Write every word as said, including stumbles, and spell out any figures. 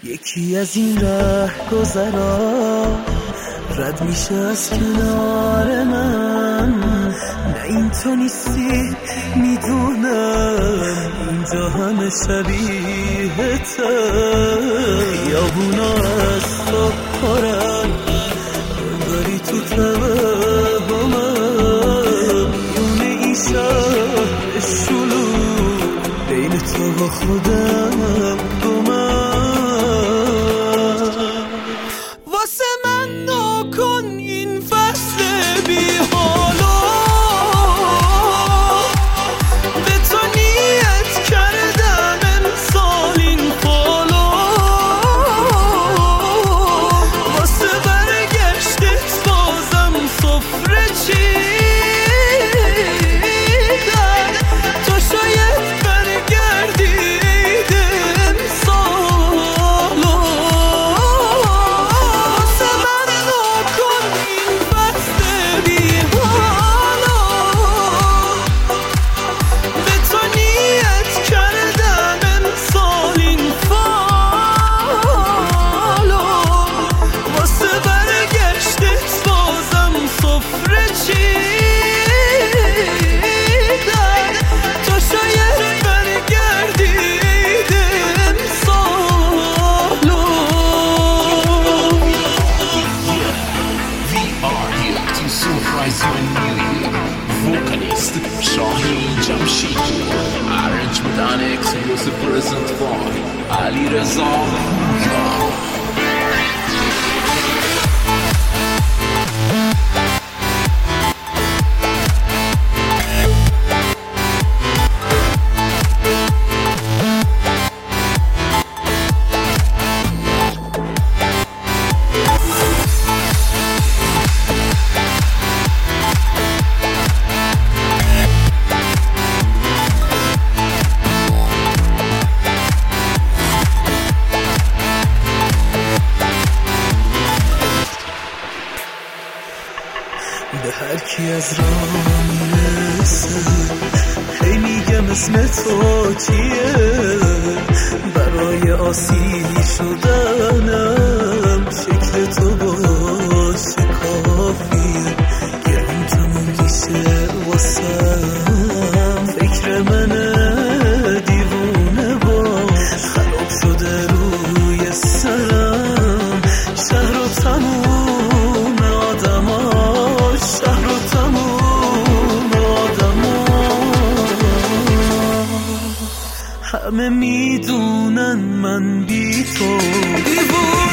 یکی از این ره گذرا رد میشه از کنار من. نه این تو نیستی میدونم، اینجا همه شبیه ته. خیابونا از تو پرن، داری تو توهمم. میونه این شهر شلوغ بین تو و خودم گمم. واسه من نکن این فصل بی حالا، به تو نیت کردم امسال این فالا. واسه برگشتت بازم سفره چیدم، تو شاید برگردی شاهین جمشید. Arrangement and exclusive present by علی رضا. به هر کی از راه میرسه هی میگم اسم تو چیه. برای آسیب شدنم شکل تو باشه کافیه. گرم تموم میشه واسم، فکر منه دیوونه باش. خراب شده روی سرم شهر و تموم آدماش، شهر و تموم آدماش. همه میدونن من بی تو دیوونه